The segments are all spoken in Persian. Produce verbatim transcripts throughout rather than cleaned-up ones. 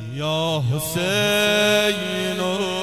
یا حسین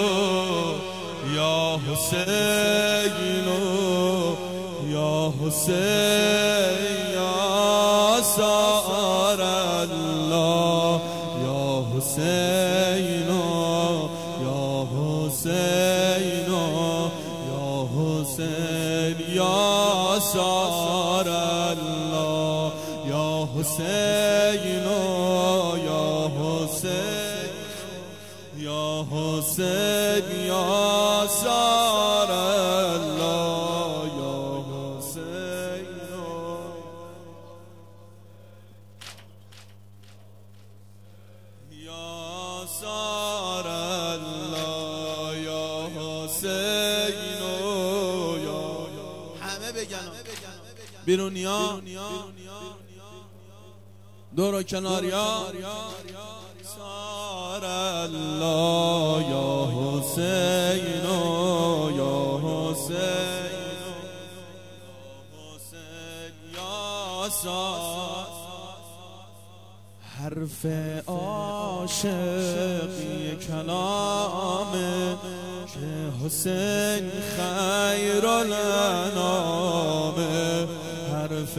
یا حسین یا حسین یا سار الله یا حسین یا حسین یا حسین یا سار الله یا حسین یا حسین یا حسین یا سار الله یا حسین یا سار الله یا حسین یا همه بگن بیرونیا دور و کناریا سار الله یا حسین یا حسین یا سار حرف عاشقی کلامه که حسین خیر الانامه حرف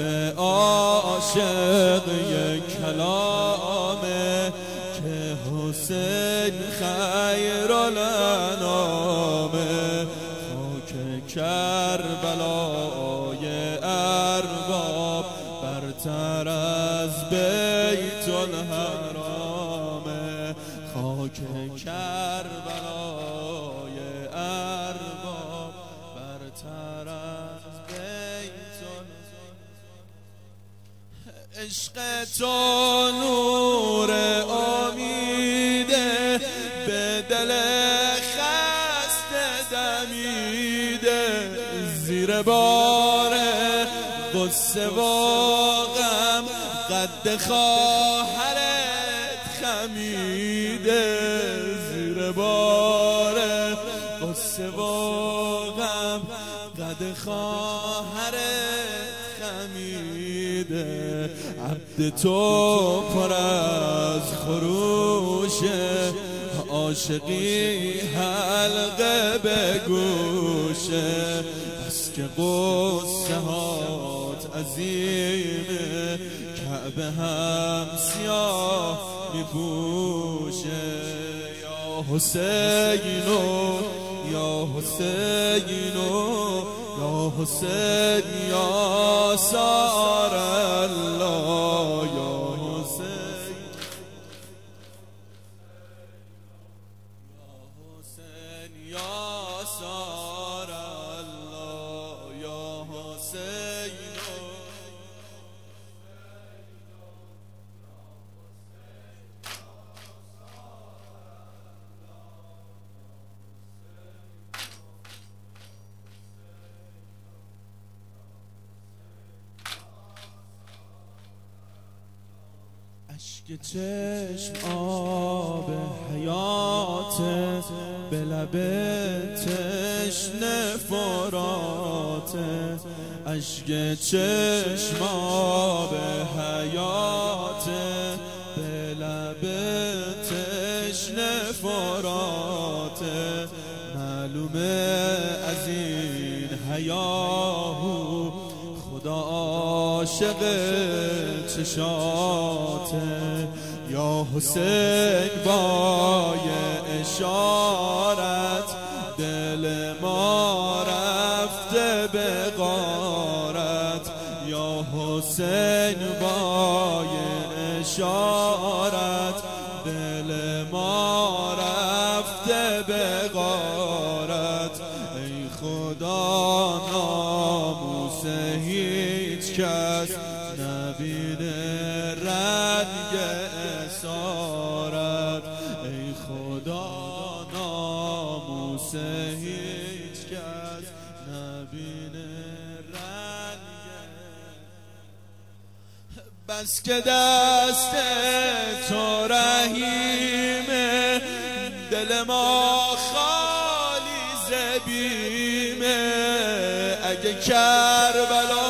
عاشقی کلامه که حسین خیر الانامه خاک کربلای ارباب برتر از بیت الحرامه خاک کربلای ارباب برتر از بیت الحرامه عشق تو نور امیده به دل خسته دمیده زیر بار غصه و غم قد خواهرت خمیده زیر بار غصه و غم قد خواهرت خمیده عبد تو پر از خروشه عاشقی حلقه به گوشه بس که قصه هات عظیمه کعبه هم سیاه میپوشه یا حسین یا حسین یا حسین یا سار الله یا حسین یا حسین یا سار الله یا حسین اشک چشم آب حیاته به لب تشنه فراته اشک چشم آب حیاته به لب تشنه فراته معلومه از این حیاهو خدا عاشق چشاته یا حسین با اشارت دل ما رفته به غارت یا حسین با اشارت دل ما رفته به غارت ای خدا ناموس هیچ کس نبینه رنگ اسارت ای خدا ناموس هیچ کس نبینه رنگ بس که دست تو رحیمه دل ما خالی زبیمه اگه کربلا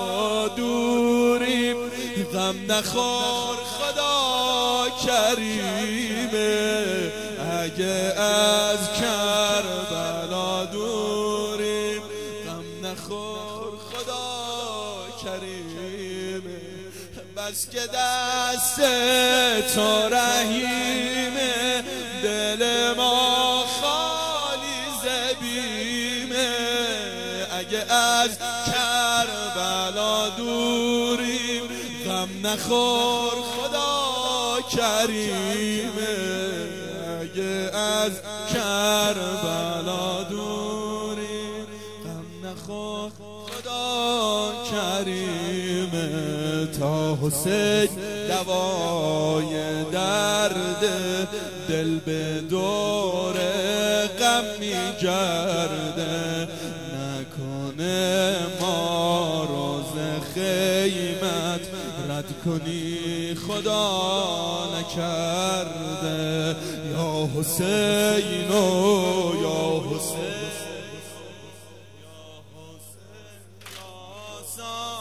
دوریم غم نخور خدا کریم کریمه اگه از کربلا دوریم غم نخور خدا کریمه بس که دست تو رحیمه دل ما خالی زبیمه اگه از کربلا دوریم غم نخور خدا کریمه اگه از کربلا دوریم غم نخور خدا کریمه تا حسین دوای درد دل به دور غم میگرده نکنه ما روز خیمت رد کنی خدا نکرده یا حسین و یا حسین یا حسین یا